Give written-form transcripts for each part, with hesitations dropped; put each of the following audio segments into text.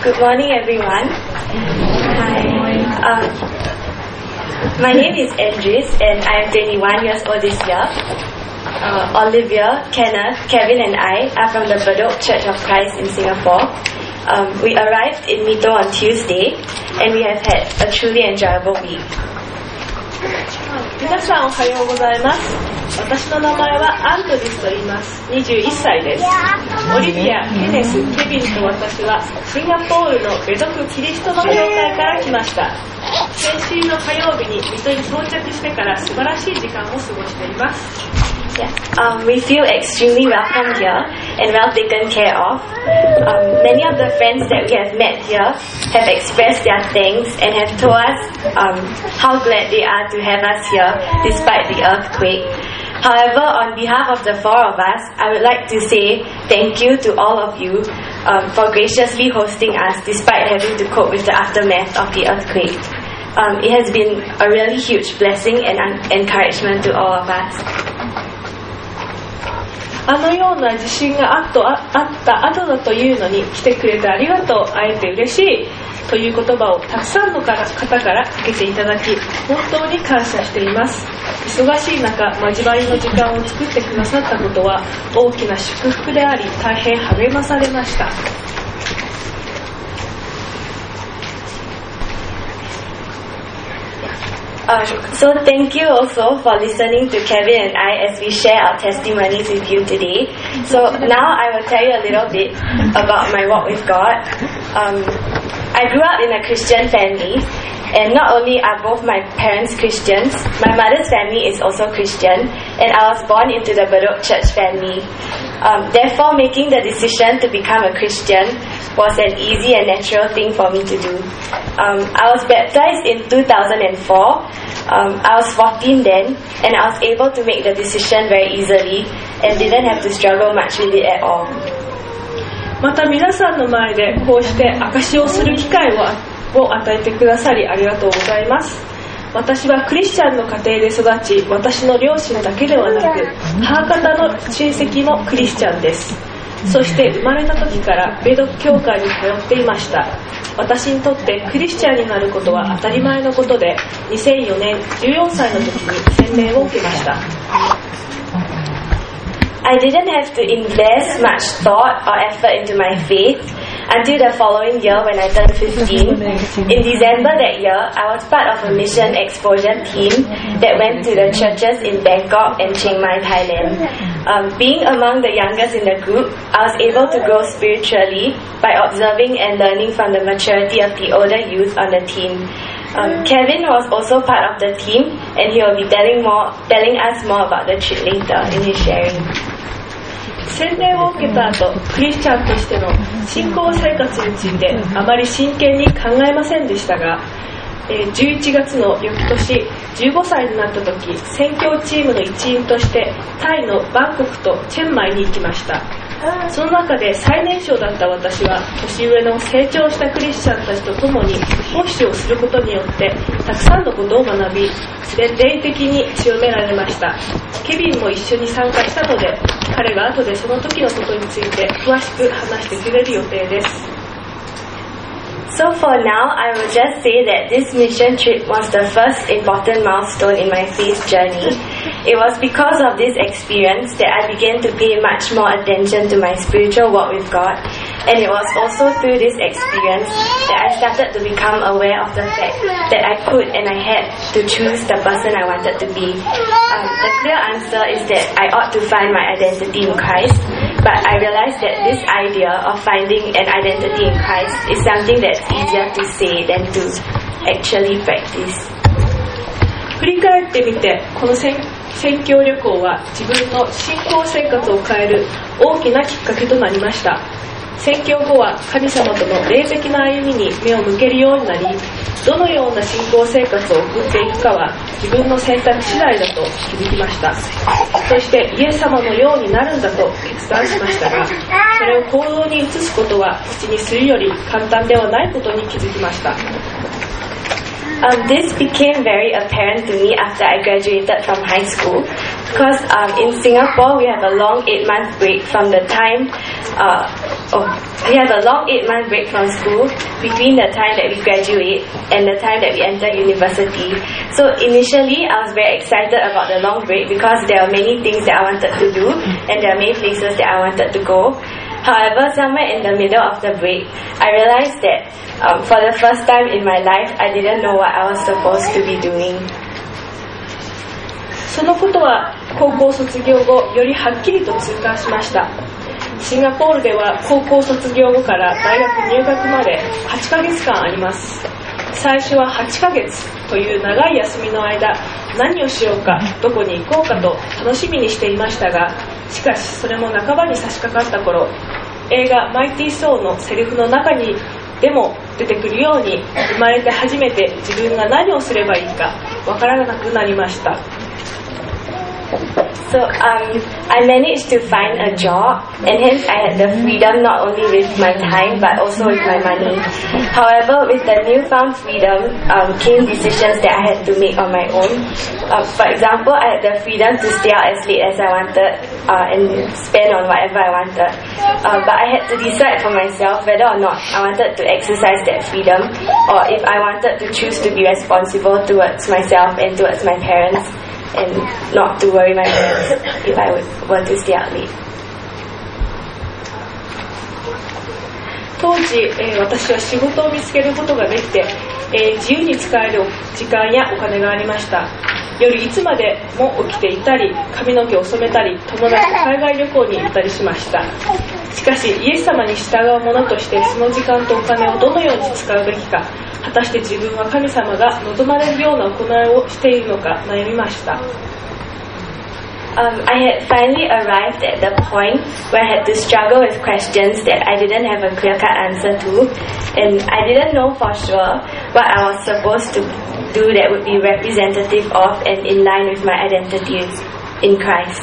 Good morning, everyone. Hi. My name is Andres, and I am 21 years old this year. Olivia, Kenneth, Kevin, and I are from the Bedok Church of Christ in Singapore. We arrived in Mito on Tuesday, and we have had a truly enjoyable week. 皆さんおはようございます。私の名前はアンドリスと言います。21歳です。オリビア、ケネス、ケビンと私はシンガポールのベドクキリストの教会から来ました。先週の火曜日に水戸に到着してから素晴らしい時間を過ごしています。 We feel extremely welcome here and well taken care of. Many of the friends that we have met here have expressed their thanks and have told us how glad they are to have us here despite the earthquake. However, on behalf of the four of us, I would like to say thank you to all of you for graciously hosting us despite having to cope with the aftermath of the earthquake. It has been a really huge blessing and encouragement to all of us. あのような地震があった後だというのに来てくれてありがとう、会えて嬉しいという言葉をたくさんの方からかけていただき本当に感謝しています。忙しい中、交わりの時間を作ってくださったことは大きな祝福であり大変励まされました。 So thank you also for listening to Kevin and I as we share our testimonies with you today. So now I will tell you a little bit about my walk with God. I grew up in a Christian family, and not only are both my parents Christians, my mother's family is also Christian, and I was born into the Bedok Church family. Therefore, making the decision to become a Christian was an easy and natural thing for me to do. I was baptized in 2004. I was 14 then, and I was able to make the decision very easily and didn't have to struggle much with it at all. また皆さんの前でこうして証しをする機会を与えてくださりありがとうございます。私はクリスチャンの家庭で育ち、私の両親だけではなく母方の親戚もクリスチャンです。そして生まれた時からベドク教会に通っていました。私にとってクリスチャンになることは当たり前のことで、2004年14歳の時に洗礼を受けました。 I didn't have to invest much thought or effort into my faith until the following year when I turned 15. In December that year, I was part of a mission exposure team that went to the churches in Bangkok and Chiang Mai, Thailand. Being among the youngest in the group, I was able to grow spiritually by observing and learning from the maturity of the older youth on the team. Kevin was also part of the team, and he will be telling us more about the trip later in his sharing. 洗礼を受けた後、クリスチャンとしての信仰生活についてあまり真剣に考えませんでしたが、11月の翌年15歳になった時、宣教チームの一員としてタイのバンコクとチェンマイに行きました。その中で最年少だった私は年上の成長したクリスチャンたちと共に奉仕をすることによってたくさんのことを学び、霊的に強められました。ケビンも一緒に参加したので、彼が後でその時のことについて詳しく話してくれる予定です。 So for now, I will just say that this mission trip was the first important milestone in my faith journey. It was because of this experience that I began to pay much more attention to my spiritual walk with God, and it was also through this experience that I started to become aware of the fact that I could and I had to choose the person I wanted to be. The clear answer is that I ought to find my identity in Christ, but I realized that this idea of finding an identity in Christ is something that's easier to say than to actually practice. 振り返ってみて、この宣教旅行は自分の信仰生活を変える大きなきっかけとなりました。宣教後は神様との霊的な歩みに目を向けるようになり、どのような信仰生活を送っていくかは自分の選択次第だと気づきました。そしてイエス様のようになるんだと決断しましたが、それを行動に移すことは口にするより簡単ではないことに気づきました。 This became very apparent to me after I graduated from high school, because in Singapore we have a long 8-month break from the time we have a long 8-month break from school between the time that we graduate and the time that we enter university. So initially, I was very excited about the long break because there are many things that I wanted to do and there are many places that I wanted to go. However, somewhere in the middle of the break, I realized that for the first time in my life, I didn't know what I was supposed to be doing. そのことは高校卒業後よりはっきりと痛感しました。シンガポールでは高校卒業後から大学入学まで8ヶ月間あります。最初は8ヶ月という長い休みの間、何をしようかどこに行こうかと楽しみにしていましたが、しかしそれも半ばに差し掛かった頃、映画マイティー・ソーのセリフの中にでも出てくるように、生まれて初めて自分が何をすればいいかわからなくなりました。 So I managed to find a job, and hence I had the freedom not only with my time but also with my money. However, with the newfound freedom came decisions that I had to make on my own. For example, I had the freedom to stay out as late as I wanted and spend on whatever I wanted. But I had to decide for myself whether or not I wanted to exercise that freedom, or if I wanted to choose to be responsible towards myself and towards my parents, and not to worry my parents if I were to stay out late. 当時、私は仕事を見つけることができて、自由に使える時間やお金がありました。夜いつまでも起きていたり、髪の毛を染めたり、友達と海外旅行に行ったりしました。しかしイエス様に従う者としてその時間とお金をどのように使うべきか、果たして自分は神様が望まれるような行いをしているのか悩みました。 I had finally arrived at the point where I had to struggle with questions that I didn't have a clear-cut answer to, and I didn't know for sure what I was supposed to do that would be representative of and in line with my identity in Christ.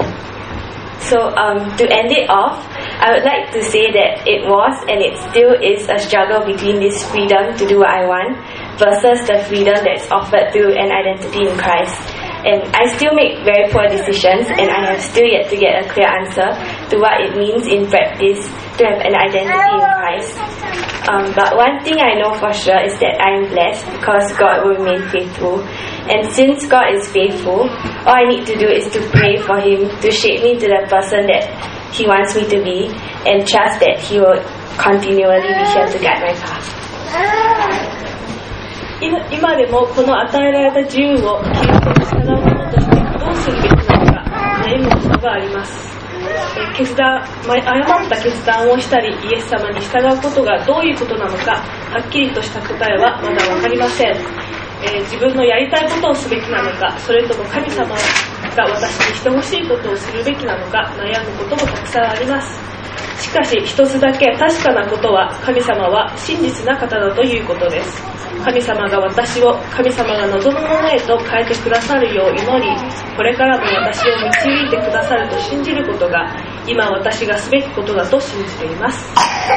So to end it off, I would like to say that it was and it still is a struggle between this freedom to do what I want versus the freedom that's offered through an identity in Christ. And I still make very poor decisions, and I have still yet to get a clear answer to what it means in practice to have an identity in Christ. But one thing I know for sure is that I am blessed because God will remain faithful. And since God is faithful, all I need to do is to pray for Him to shape me to the person that He wants me to be, and trust that He will continually be here to guide my path. 今でもこの与えられた自由をキリストに従う者としてどうするべきなのか悩むことがあります。誤った決断をしたりイエス様に従うことがどういうことなのかはっきりとした答えはまだ分かりません。自分のやりたいことをすべきなのか、それとも神様が私にしてほしいことをするべきなのか悩むこともたくさんあります。しかし一つだけ確かなことは、神様は真実な方だということです。神様が私を神様が望むものへと変えてくださるよう祈り、これからも私を導いてくださると信じることが今私がすべきことだと信じています。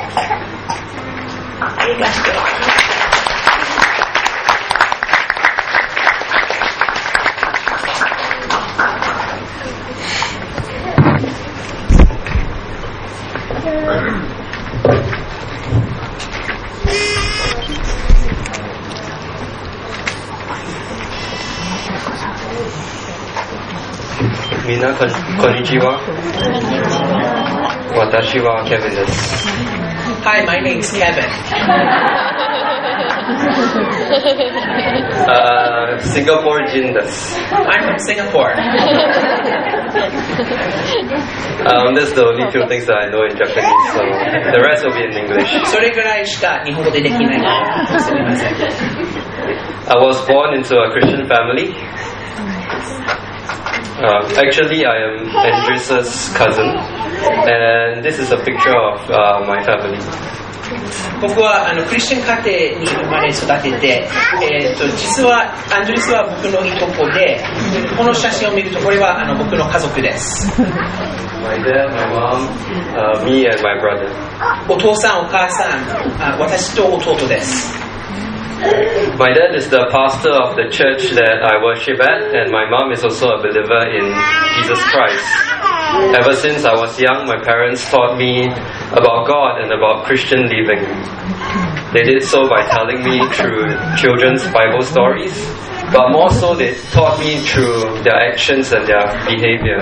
ありがとう。 みんなこんにちは。私はケビンです。 Hi, my name's Kevin. Singapore人です。 I'm from Singapore. That's the only few things that I know in Japanese, so the rest will be in English. それぐらいしか日本語でできないので、すみません。 I was born into a Christian family. Actually, I am Andres' cousin, and this is a picture of my family. 僕はクリスチャン家庭に生まれ育てて、実はアンドレスは僕のいとこで、この写真を見るとこれは僕の家族です。 My dad, my mom, me and my brother. お父さん、お母さん、私と弟です。 My dad is the pastor of the church that I worship at, and my mom is also a believer in Jesus Christ. Ever since I was young, my parents taught me about God and about Christian living. They did so by telling me through children's Bible stories, but more so they taught me through their actions and their behavior.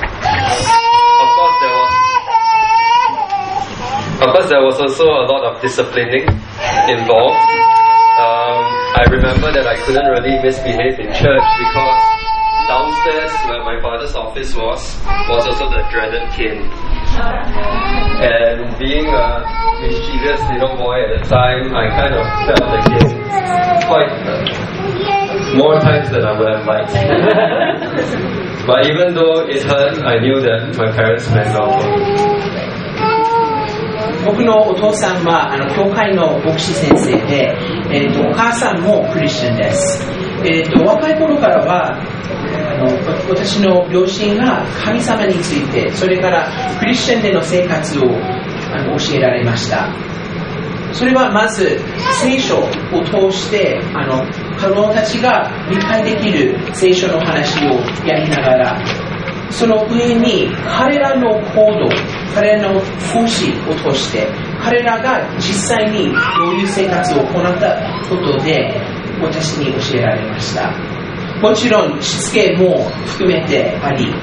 Of course, there was also a lot of disciplining involved. I remember that I couldn't really misbehave in church because downstairs where my father's office was also the dreaded cane. And being a mischievous little boy at the time, I kind of felt the cane quite more times than I would have liked. But even though it hurt, I knew that my parents meant well for me. 僕のお父さんは教会の牧師先生で、お母さんもクリスチャンです。若い頃からは私の両親が神様について、それからクリスチャンでの生活を教えられました。それはまず聖書を通して子供たちが理解できる聖書の話をやりながら、その上に彼らの行動、彼らの奉仕を通して彼らが実際にどういう生活を行ったことで私に教えられました。もちろんしつけも含めてあり、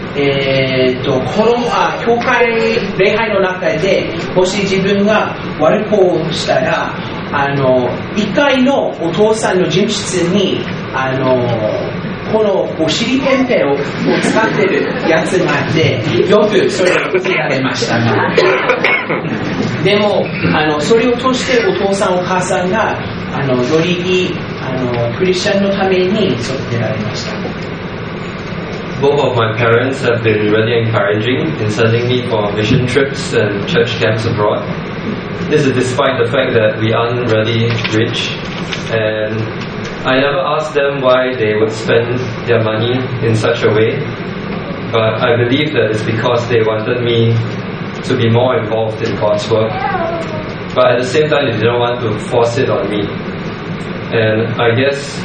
教会礼拝の中でもし自分が悪い子をしたら1階のお父さんの事務室にこのお尻ペンペンを使ってるやつがあってよくそれを教えられましたがでもそれを通してお父さんお母さんがよりいいクリスチャンのために育てられました。 Both of my parents have been really encouraging in sending me for mission trips and church camps abroad. This is despite the fact that we aren't really rich, and I never asked them why they would spend their money in such a way, but I believe that it's because they wanted me to be more involved in God's work, but at the same time they didn't want to force it on me. And I guess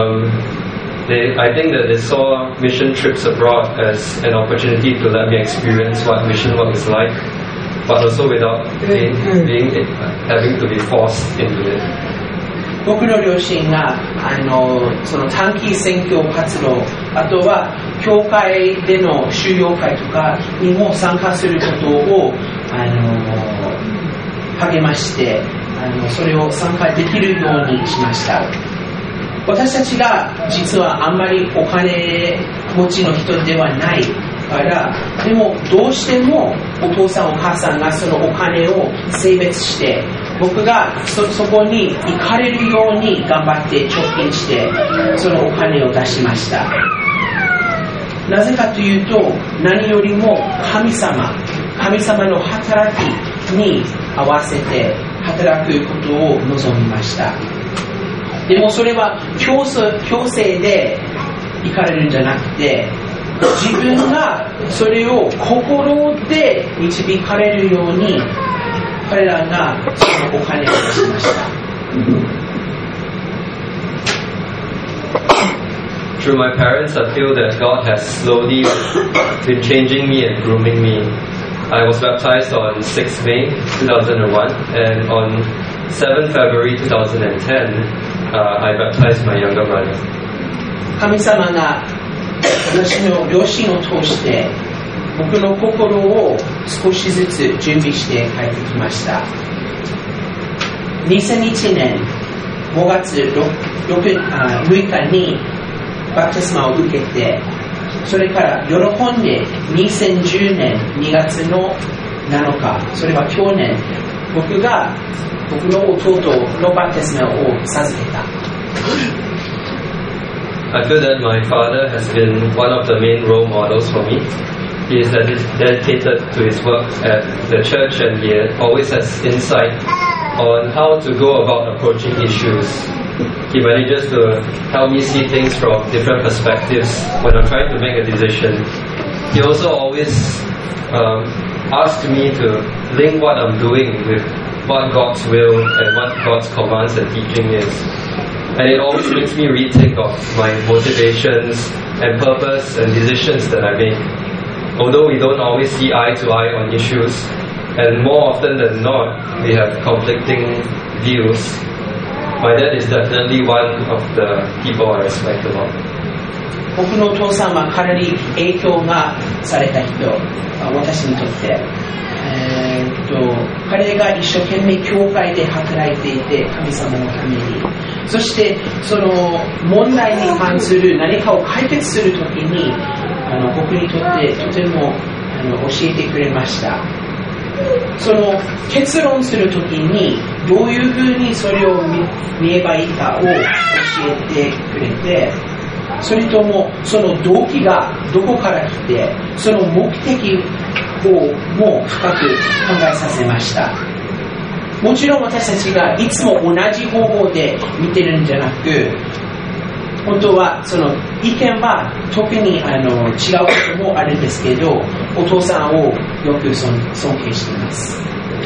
I think that they saw mission trips abroad as an opportunity to let me experience what mission work is like, but also without having to be forced into it. 僕の両親がその短期宣教活動、あとは教会での修養会とかにも参加することを励ましてそれを参加できるようにしました。私たちが実はあんまりお金持ちの人ではないからでもどうしてもお父さんお母さんがそのお金を性別して僕が そこに行かれるように頑張って貯金してそのお金を出しました。なぜかというと何よりも神様の働きに合わせて働くことを望みました。でもそれは強制で行かれるんじゃなくて自分がそれを心で導かれるように彼らがそのお金を出しました。 Through my parents, I feel that God has slowly been changing me and grooming me. I was baptized on 6 May 2001 and on 7 February 2010, I baptized my younger brother. 神様が私の両親を通して僕の心を少しずつ準備して帰ってきました。2001年5月 6日にバプテスマを受けてそれから喜んで2010年2月の7日それは去年僕の弟のバプテスマを授けた。 I feel that my father has been one of the main role models for me. He is dedicated to his work at the church and he always has insight on how to go about approaching issues. He manages to help me see things from different perspectives when I'm trying to make a decision. He also always asks me to link what I'm doing with what God's will and what God's commands and teaching is. And it always makes me rethink of my motivations and purpose and decisions that I make. Although we don't always see eye to eye on issues, And more often than not, we have conflicting views. My dad is definitely one of the people I respect a lot. 僕のお父さんはかなり影響がされた人、私にとって。彼が一生懸命教会で働いていて、神様のために、そしてその問題に関する何かを解決するときに僕にとってとても教えてくれました。その結論するときにどういうふうにそれを見ればいいかを教えてくれて、それともその動機がどこから来て、その目的をも深く考えさせました。もちろん私たちがいつも同じ方法で見てるんじゃなく、本当はその意見は特に違うこともあるんですけど、お父さんをよく尊敬しています。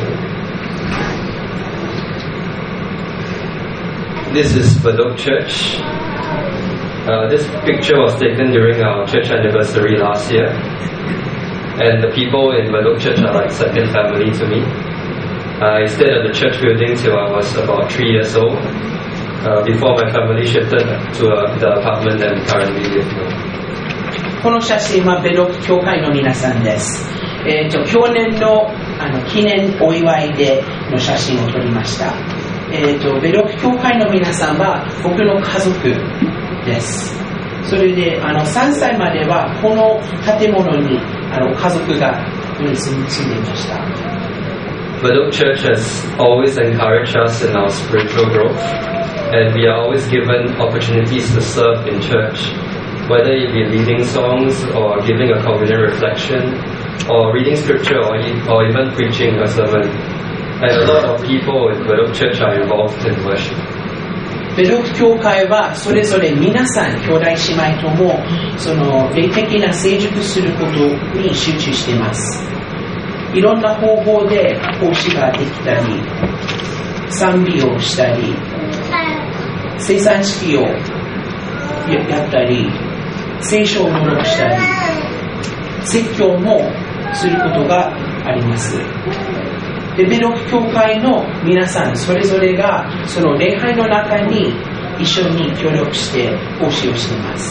This is Badok Church. This picture was taken during our church anniversary last year. And the people in Badok Church are like second family to me. I stayed at the church building till I was about 3 years old, before my family shifted to the apartment that we currently live in. この写真はベドク教会の皆さんです。去年の記念お祝いでの写真を撮りました。ベドク教会の皆さんは僕の家族です。それで3歳まではこの建物に家族が住んでいました。 Badok Church has always encouraged us in our spiritual growth, and we are always given opportunities to serve in church, whether it be leading songs or giving a communion reflection, or reading scripture, or even preaching a sermon. And a lot of people in Badok Church are involved in worship. ベドク教会はそれぞれ皆さん兄弟姉妹ともその霊的な成熟することに集中しています。いろんな方法で奉仕ができたり、賛美をしたり、生産式をやったり、聖書を朗読したり、説教もすることがあります。でベドク教会の皆さんそれぞれがその礼拝の中に一緒に協力して奉仕をしています。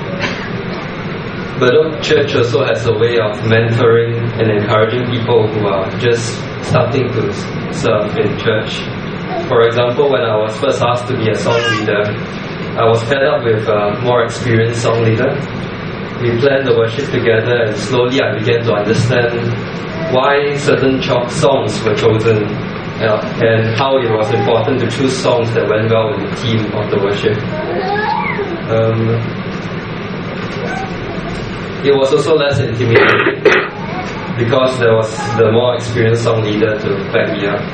Badok Church also has a way of mentoring and encouraging people who are just starting to serve in church. For example, when I was first asked to be a song leader, I was paired up with a more experienced song leader. We planned the worship together, and slowly I began to understand why certain songs were chosen and how it was important to choose songs that went well with the theme of the worship. It was also less intimidating because there was the more experienced song leader to back me up.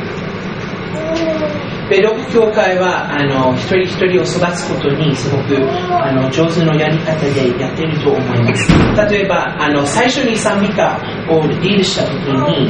ベドク教会は一人一人を育つことにすごく上手のやり方でやっていると思います。例えば最初に賛美歌をリードした時に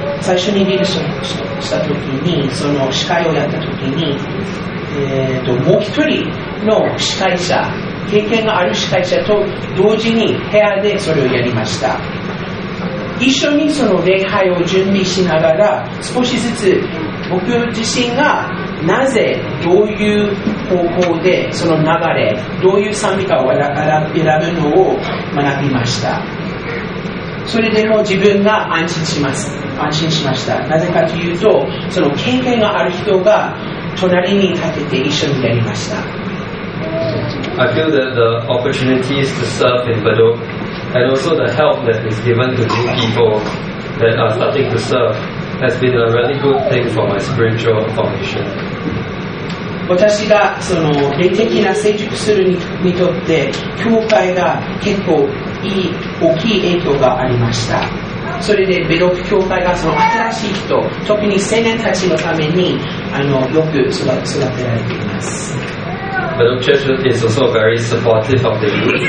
その司会をやった時に、もう一人の司会者経験がある司会者と同時に部屋でそれをやりました。一緒にその礼拝を準備しながら少しずつ僕自身がなぜどういう方法でその流れどういう賛美歌を選ぶのを学びました。それでも自分が安心しました。なぜかというとその経験がある人が隣に立てて一緒にやりました。 I feel that the opportunities to serve in Badok and also the help that is given to new people that are starting to serve has been a really good thing for my spiritual formation. 私がその霊的な成熟するにとって教会が結構大きい影響がありました。それでベドク教会がその新しい人特に青年たちのためによく育てられています。 Badok Church is also very supportive of the youth.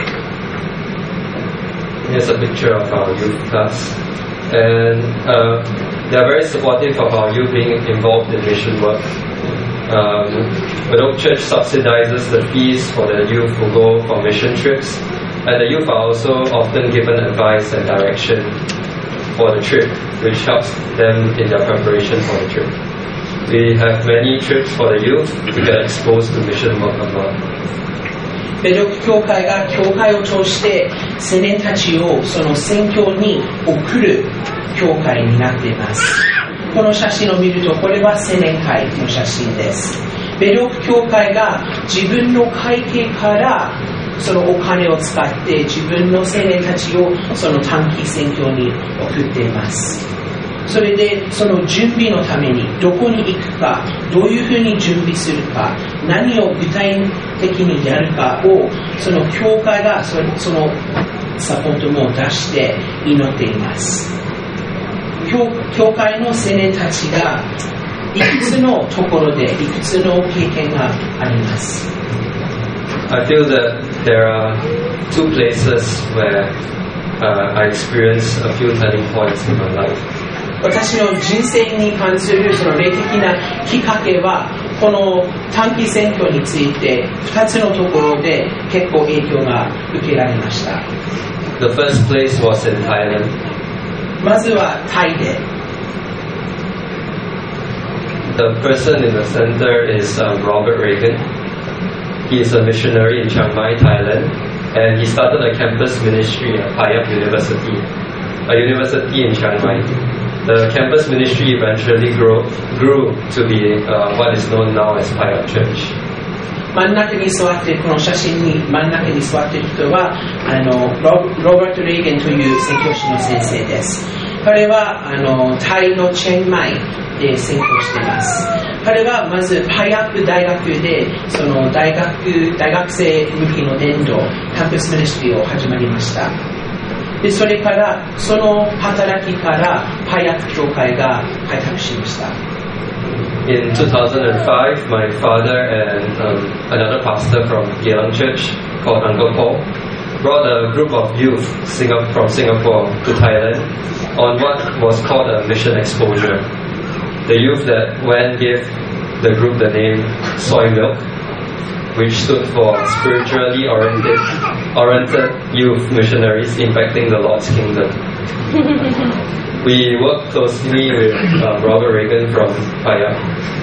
Here's a picture of our youth class. And they are very supportive of our youth being involved in mission work. Badok Church subsidizes the fees for the youth who go for mission trips. And the youth are also often given advice and direction. for the trip, which helps them in their preparation for the trip. We have many trips for the youth to get exposed to mission work abroad. 米力教会が教会を通して青年たちをその宣教に送る教会になっています。この写真を見るとこれは青年会の写真です。米力教会が自分の会計からそのお金を使って自分の青年たちをその短期宣教に送っています。それでその準備のためにどこに行くか、どういうふうに準備するか、何を具体的にやるかをその教会がそのサポートも出して祈っています。教会の青年たちがいくつのところでいくつの経験があります。 I feel that there are two places where I experienced a few turning points in my life. 私の人生に関するその霊的なきっかけはこの短期宣教について2つのところで結構影響が受けられました。 The first place was in Thailand. まずはタイで The person in the center is Robert Reagan. He is a missionary in Chiang Mai, Thailand, and he started a campus ministry at Phai Yap University, a university in Chiang Mai. The campus ministry eventually grew to be what is known now as Phai Yap Church. 真ん中に座っているこの写真に真ん中に座っている人はロバート・レーゲンという宣教師の先生です。彼はタイのチェンマイで宣教しています。彼はまずパイアップ大学でその大学生向きの伝道キャンパスミニストリーを始まりました。でそれからその働きからパイアップ教会が開拓しました。 In 2005, my father and another pastor from Geylang Church called Uncle Paul brought a group of youth from Singapore to Thailand on what was called a mission exposure. The youth that went gave the group the name Soy Milk, which stood for Spiritually Oriented Youth Missionaries Impacting the Lord's Kingdom. We worked closely with Robert Reagan from Phai Yap.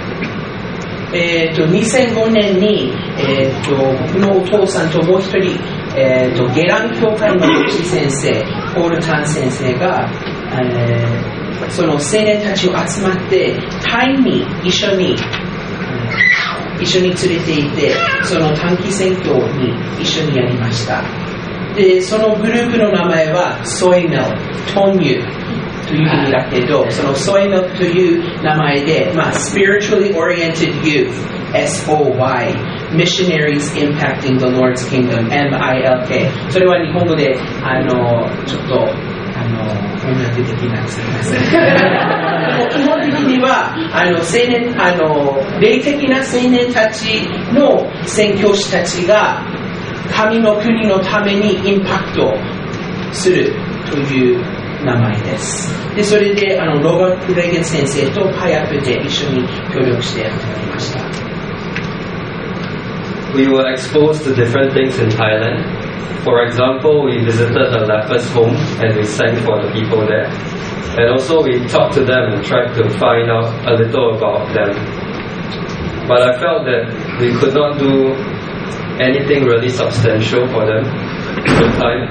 2005年に、僕のお父さんともう一人、ゲラン教会の牧師先生ポール・タン先生が、その青年たちを集まってタイに一緒に連れて行ってその短期宣教に一緒にやりました。でそのグループの名前はソイメル豆乳という意味だけどそのソイメルという名前で、Spiritually Oriented Youth SOY Missionaries Impacting the Lord's Kingdom MILK それは日本語でちょっと音楽的なすみません基本的には霊的な青年たちの宣教師たちが神の国のためにインパクトするという名前です。でそれでロバート・レーゲン先生とパイアップで一緒に協力して働きました。 We were exposed to different things in Thailand. For example, we visited a leper's home and we sang for the people there. And also we talked to them and tried to find out a little about them. But I felt that we could not do anything really substantial for them at the time.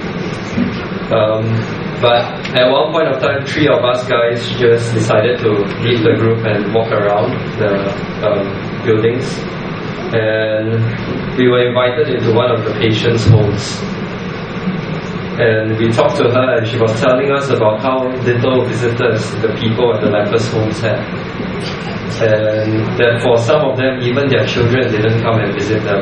But at one point of time, 3 of us guys just decided to leave the group and walk around the buildings. And we were invited into one of the patients' homes. And we talked to her and she was telling us about how little visitors the people at the leper's homes had. And that for some of them, even their children didn't come and visit them.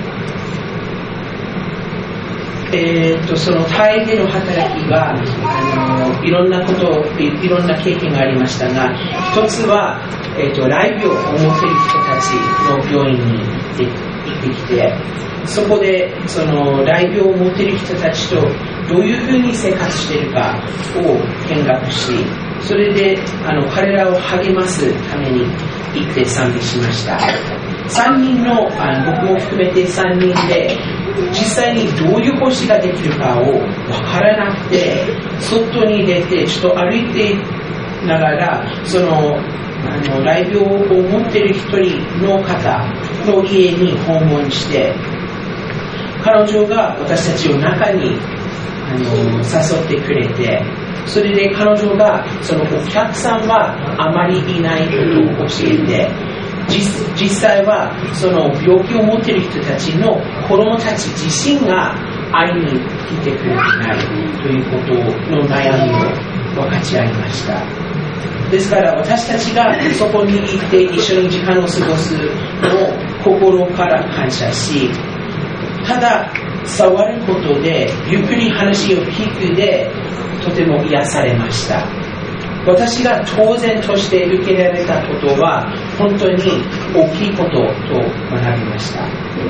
そのタイでの働きはいろんなこといろんな経験がありましたが一つは、来病を持っている人たちの病院に行ってきてそこでその来病を持っている人たちとどういうふうに生活しているかを見学しそれで彼らを励ますために行って賛美しました。3人の僕も含めて3人で実際にどういう奉仕ができるかを分からなくて、外に出てちょっと歩いてながら、その大病を持っている一人の方の家に訪問して、彼女が私たちを中に誘ってくれて、それで彼女がそのお客さんはあまりいないことを教えて、実際はその病気を持っている人たちの子供たち自身が会いに来てくれてないということの悩みを分かち合いました。ですから私たちがそこに行って一緒に時間を過ごすのを心から感謝し、ただ触ることでゆっくり話を聞くでとても癒されました。私が当然として受けられたことは本当に大きいことと学びました。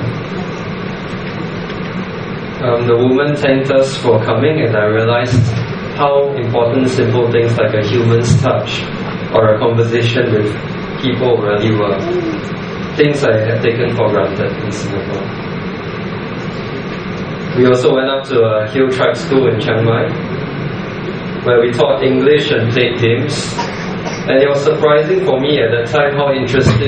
The woman thanked us for coming, and I realized how important simple things like a human's touch or a conversation with people really were. Things I had taken for granted in Singapore. We also went up to a hill tribe school in Chiang Mai, where we taught English and played games. And it was surprising for me at that time how interested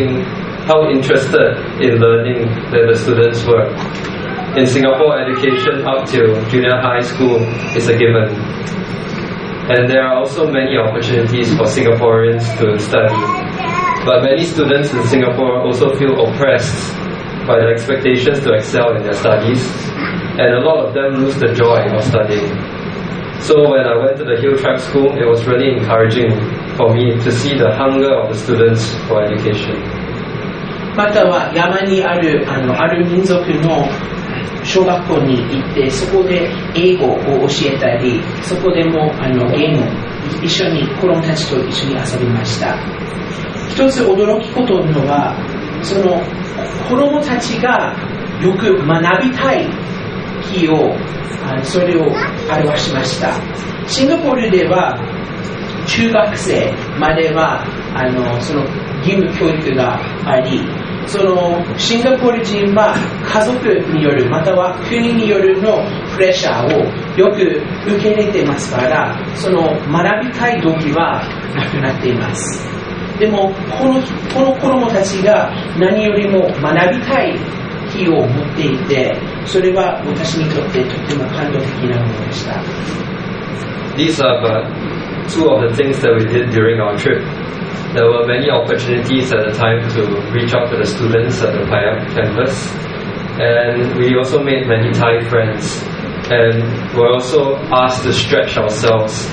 in learning that the students were. In Singapore, education up till junior high school is a given. And there are also many opportunities for Singaporeans to study. But many students in Singapore also feel oppressed by the expectations to excel in their studies, and a lot of them lose the joy of studying. So when I went to the Hill Tribe School, it was really encouraging for me to see the hunger of the students for education. または山にある民族の小学校に行って、そこで英語を教えたり、そこでもゲーム一緒に子供たちと一緒に遊びました。一つ驚きことのは、その子供たちがよく学びたい気をそれを表しました。シンガポールでは中学生まではその義務教育があり、そのシンガポール人は家族によるまたは国によるのプレッシャーをよく受け入れてますから、その学びたい動機はなくなっています。でもこの子供たちが何よりも学びたい気を持っていて、それは私にとってとても感動的なものでした。 These are but two of the things that we did during our trip. There were many opportunities at the time to reach out to the students at the Paya campus, and we also made many Thai friends, and were also asked to stretch ourselves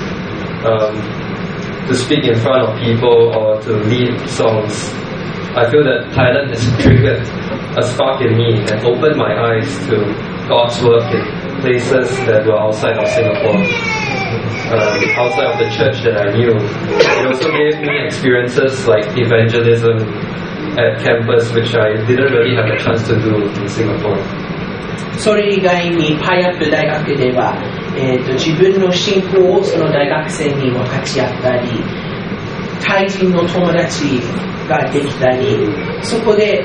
to speak in front of people or to lead songs. I feel that Thailand has triggered a spark in me and opened my eyes to God's work in places that were outside of Singapore, outside of the church that I knew. It also gave me experiences like evangelism at campus, which I didn't really have a chance to do in Singapore. それ以外にパイアップ大学では、自分の信仰をその大学生に分かち合ったり、タイ人の友達ができたり、そこで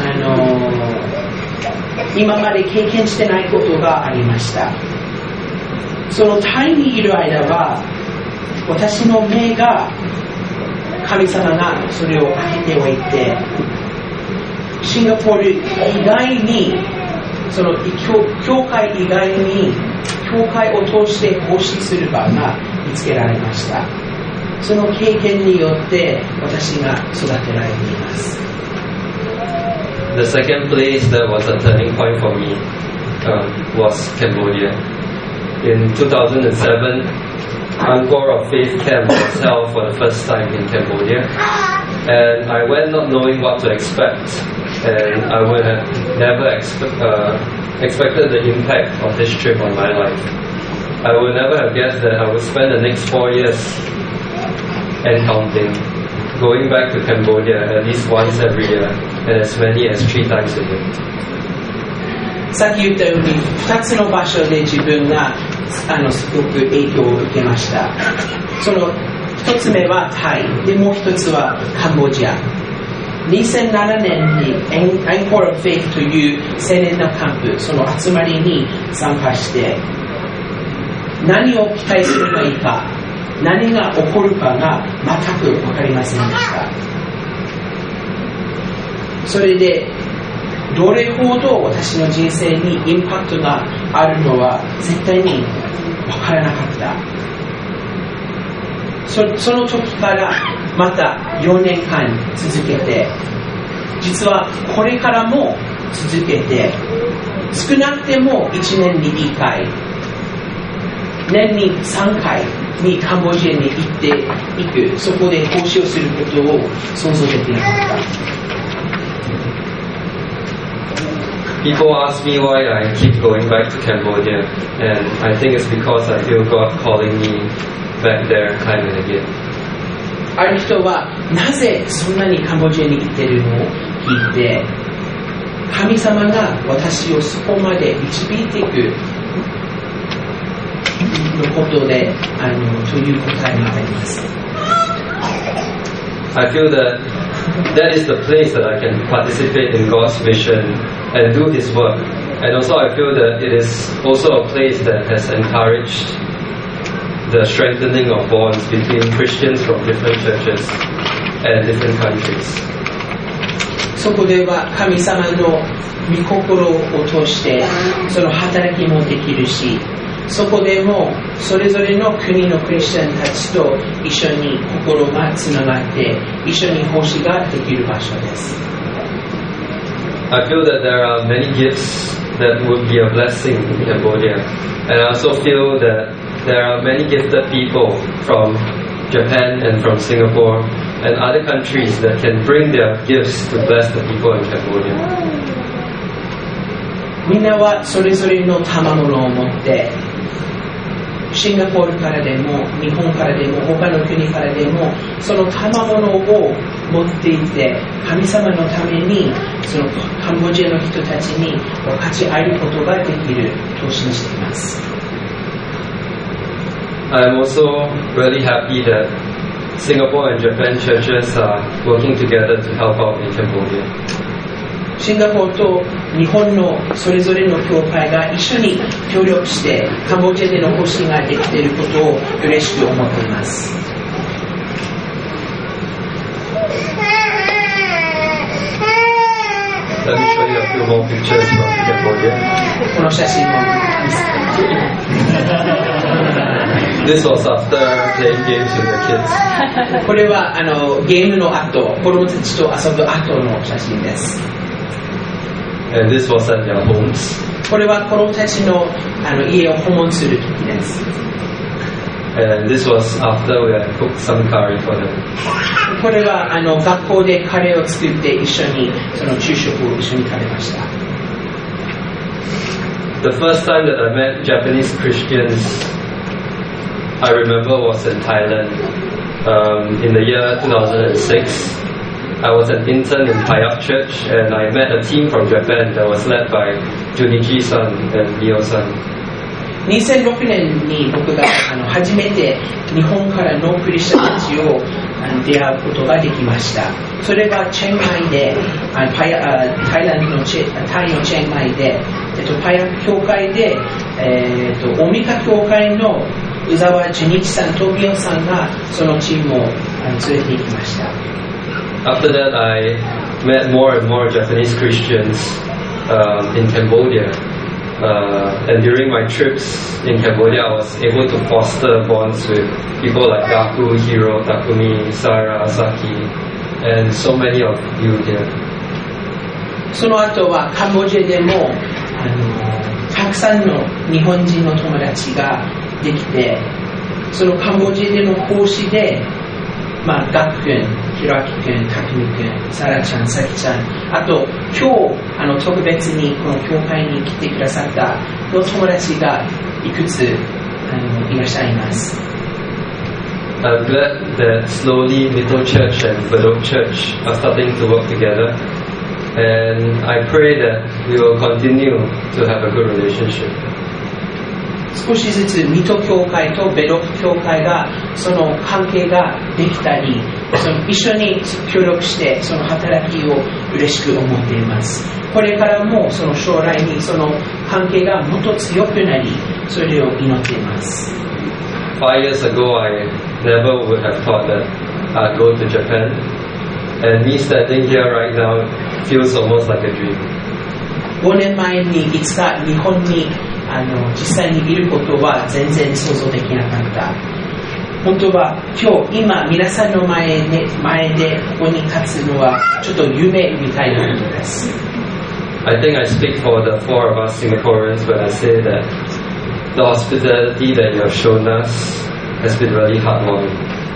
今まで経験してないことがありました。そのタイにいる間は私の目が神様がそれを開けておいて、シンガポール以外にその教会以外に教会を通して奉仕する場が見つけられました。その経験によって私が育てられています。 The second place that was a turning point for me was Cambodia. In 2007, Angkor of Faith Camp was held for the first time in Cambodia, and I went not knowing what to expect, and I would have never expected the impact of this trip on my life. I would never have guessed that I would spend the next 4 years and counting, going back to Cambodia at least once every year, and as many as 3 times a year. さっき言ったように2つの場所で自分がすごく影響を受けました。その1つ目はタイで、もう1つはカンボジア 2007年にアンコール・フェイスという青年のキャンプ、その集まりに参加して何を期待すればいいか、何が起こるかが全く分かりませんでした。それでどれほど私の人生にインパクトがあるのは絶対に分からなかった。その時からまた4年間続けて、実はこれからも続けて、少なくても1年に1回、年に3回にカンボジアに行っていく、そこで講師をすることを想像できなかった。 People ask me why I keep going back to Cambodia, and I think it's because I feel God calling me back there time and again. ある人はなぜそんなにカンボジアに行ってるのを聞いて、神様が私をそこまで導いていくのことでという答えがあります。 I feel that that is the place that I can participate in God's mission and do His work. And also I feel that it is also a place that has encouraged the strengthening of bonds between Christians from different churches and different countries. そこでは神様の御心を通してその働きもできるし、そこでもそれぞれの国のクリスチャンたちと一緒に心がつながって一緒に奉仕ができる場所です。 I feel that there are many gifts that would be a blessing in Cambodia, and I also feel that there are many gifted people from Japan and from Singapore and other countries that can bring their gifts to bless the people in Cambodia. みんなはそれぞれの賜物を持ってシンガポールからでも日本からでも他の国からでもその賜物を持っていて神様のためにそのカンボジアの人たちに分かち合えることができると信じています。 I'm also really happy that Singapore and Japan churches are working together to help out in Cambodia. シンガポールと日本のそれぞれの教会が一緒に協力してカンボジアでの奉仕ができていることを嬉しく思っています。 Let me show you a few more pictures from Cambodia. この写真を見せて This was after playing games with the kids. これはゲームの後、子供たちと遊ぶ後の写真です。 And this was at their homes. これは子供たちの家を訪問する時です。 And this was after we had cooked some curry for them. これは学校でカレーを作って一緒にその昼食を一緒に食べました。 The first time that I met Japanese Christians, I remember was in Thailand. In the year 2006, I was an intern in Payak Church, and I met a team from Japan that was led by Junichi-san and Mio-san. 2006年に僕が初めて日本からのクリスチャンたちを出会うことができました。それがチェンマイで、タイのチェンマイで、パヤ教会で、大三日教会の宇沢純一さんとミオさんがそのチームを連れて行きました。 After that, I met more and more Japanese Christians in Cambodia. And during my trips in Cambodia, I was able to foster bonds with people like Gaku, Hiro, Takumi, Sarah, Saki, and so many of you here. その後はカンボジアでもたくさんの日本人の友達ができて、そのカンボジアでの講師で、ガク君、ヒロアキ君、タクミ君、サラちゃん、サキちゃん、あと今日特別にこの教会に来てくださったの友達がいくついらっしゃいます。 I'm glad that slowly Little Church and Bedok Church are starting to work together, and I pray that we will continue to have a good relationship. 少しずつ水戸教会とベロフ教会がその関係ができたり、その一緒に協力してその働きを嬉しく思っています。これからもその将来にその関係がもっと強くなり、それを祈っています。 5 years ago, I never would have thought that I'd go to Japan, and me standing here right now feels almost like a dream. 5年前にいつか日本に実際にいることは全然想像できなかった。本当は今皆さんの前でここに立つのはちょっと夢みたいなことです。 I think I speak for the 4 of us Singaporeans when I say that the hospitality that you have shown us has been really heartwarming.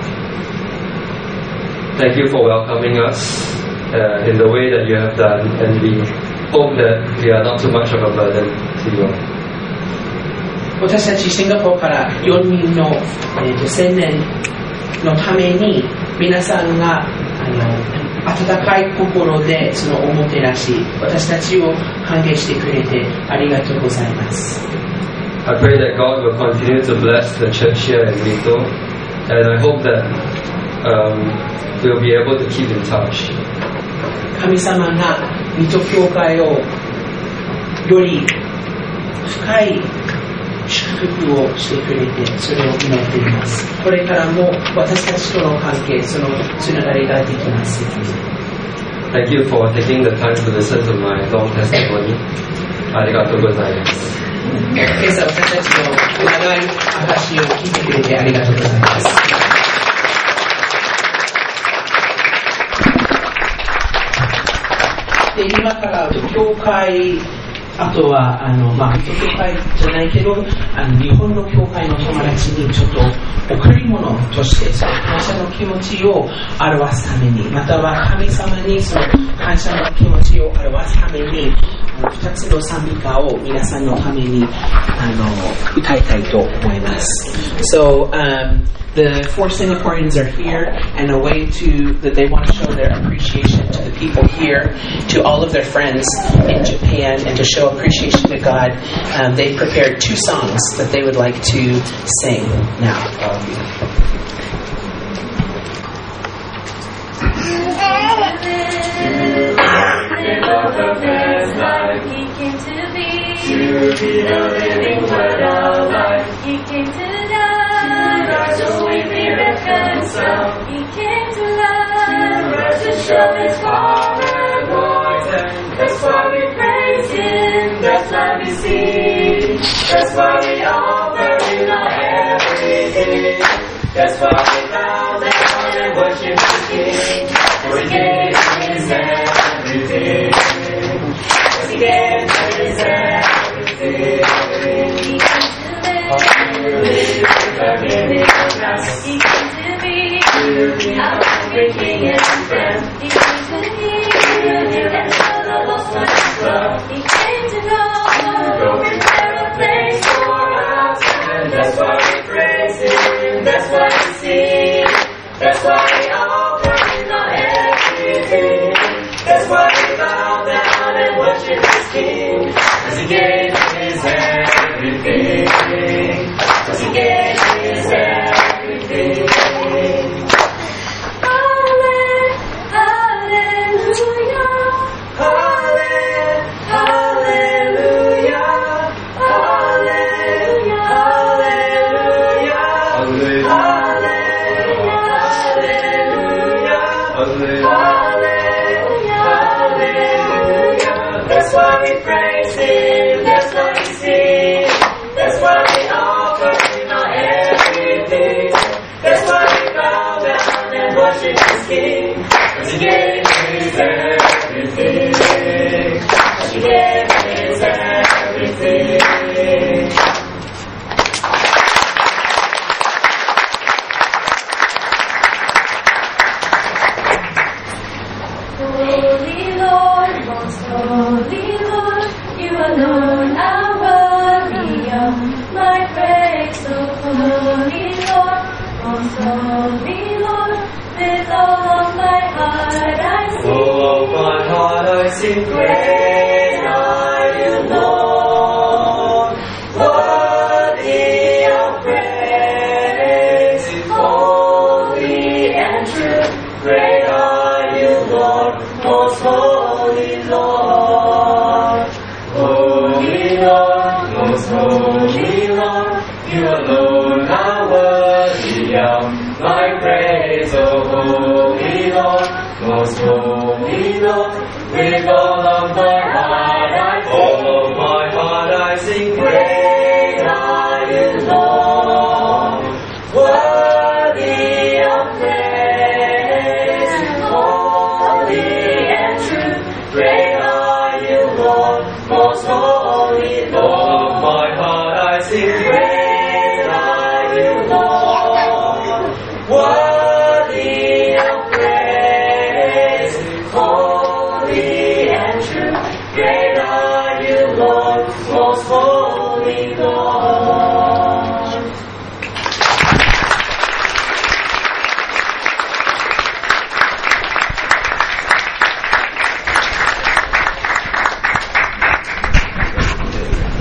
Thank you for welcoming us in the way that you have done, and we hope that we are not too much of a burden to you all. 私たちシンガポールから4人の、青年のために皆さんが温かい心でそのおもてなし、私たちを歓迎してくれてありがとうございます。 I pray that God will continue to bless the church here in Mito, and I hope that we'll be able to keep in touch. 神様が水戸教会をより深い祝福をしてくれて、それを祈っています。これからも私たちとの関係、そのつながりができますように。 Thank you for taking the time to listen to my long testimony. ありがとうございます。 今朝私たちの長い証を聞いてくれてありがとうございます。で、今から教会、あとは教会じゃないけど日本の教会の友達にちょっと贈り物としてその感謝の気持ちを表すために、または神様にその感謝の気持ちを表すために2つの賛美歌を皆さんのために歌いたいと思います。So, the 4 Singaporeans are here, and a way that they want to show their appreciation to the people here, to all of their friends in Japan, and to show appreciation to God, they prepared 2 songs that they would like to sing now. To be the living word of life, He came to die, so we be reconciled. He came to love, to show His power and voice, and that's why we praise Him, that's why we sing, that's why we offer Him our everything, that's why we bow down and worship His King, 'cause He gave His everything, 'cause He gave His everything. He came to be our everything and friend. He came to heal and show the lost one His love. He came to know, prepare a place for us, and that's why we praise Him, that's why we sing, that's why we offer Him our everything, that's why we bow down and worship His King, 'cause He gave His everything, 'cause He gave His everything. That's why we praise Him, that's why we sing, that's why we offer Him our everything, that's why we bow down and worship His King, 'cause He gave His everything, 'cause He gave His everything. Holy Lord, most holy Lord, You alone are worthy of my praise. So holy Lord, most holy Lord, with all of my heart I sing. All of my heart I sing praise. Great are You, Lord, worthy With all of my heart I sing. All of my heart I sing. Great are you, Lord, worthy of praise, holy and true. Great are you, Lord, most holy Lord. All of my heart I sing. Great are you, Lord, worthy